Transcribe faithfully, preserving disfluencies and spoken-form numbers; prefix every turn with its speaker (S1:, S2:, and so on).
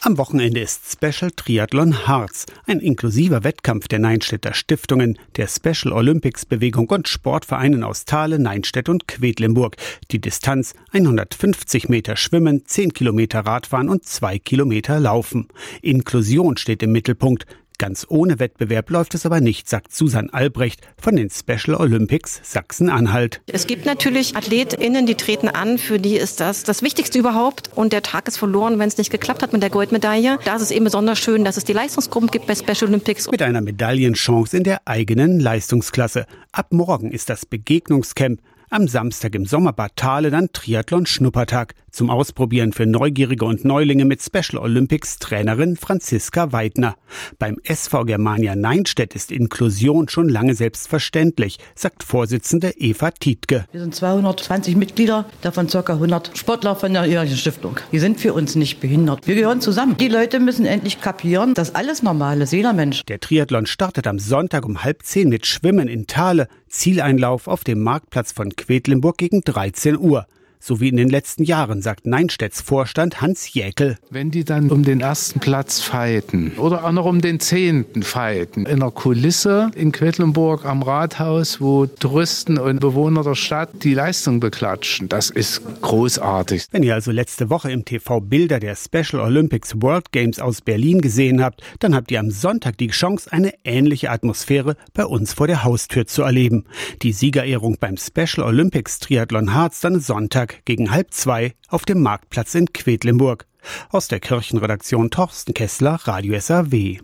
S1: Am Wochenende ist Special Triathlon Harz, ein inklusiver Wettkampf der Neinstädter Stiftungen, der Special Olympics Bewegung und Sportvereinen aus Thale, Neinstedt und Quedlinburg. Die Distanz hundertfünfzig Meter Schwimmen, zehn Kilometer Radfahren und zwei Kilometer Laufen. Inklusion steht im Mittelpunkt. Ganz ohne Wettbewerb läuft es aber nicht, sagt Susanne Albrecht von den Special Olympics Sachsen-Anhalt.
S2: Es gibt natürlich AthletInnen, die treten an, für die ist das das Wichtigste überhaupt. Und der Tag ist verloren, wenn es nicht geklappt hat mit der Goldmedaille. Da ist es eben besonders schön, dass es die Leistungsgruppen gibt bei Special Olympics.
S1: Mit einer Medaillenchance in der eigenen Leistungsklasse. Ab morgen ist das Begegnungscamp. Am Samstag im Sommerbad Thale dann Triathlon-Schnuppertag. Zum Ausprobieren für Neugierige und Neulinge mit Special Olympics Trainerin Franziska Weidner. Beim S V Germania Neinstedt ist Inklusion schon lange selbstverständlich, sagt Vorsitzende Eva Tietke.
S3: Wir sind zweihundertzwanzig Mitglieder, davon ca. hundert Sportler von der jährlichen Stiftung. Die sind für uns nicht behindert. Wir gehören zusammen. Die Leute müssen endlich kapieren, dass alles normal ist, jeder Mensch.
S1: Der Triathlon startet am Sonntag um halb zehn mit Schwimmen in Thale. Zieleinlauf auf dem Marktplatz von Quedlinburg gegen dreizehn Uhr. So wie in den letzten Jahren, sagt Neinstedts Vorstand Hans Jäkel.
S4: Wenn die dann um den ersten Platz fighten oder auch noch um den zehnten fighten, in einer Kulisse in Quedlinburg am Rathaus, wo Touristen und Bewohner der Stadt die Leistung beklatschen, das ist großartig.
S1: Wenn ihr also letzte Woche im T V Bilder der Special Olympics World Games aus Berlin gesehen habt, dann habt ihr am Sonntag die Chance, eine ähnliche Atmosphäre bei uns vor der Haustür zu erleben. Die Siegerehrung beim Special Olympics Triathlon Harz dann Sonntag gegen halb zwei auf dem Marktplatz in Quedlinburg. Aus der Kirchenredaktion Torsten Kessler, Radio S R W.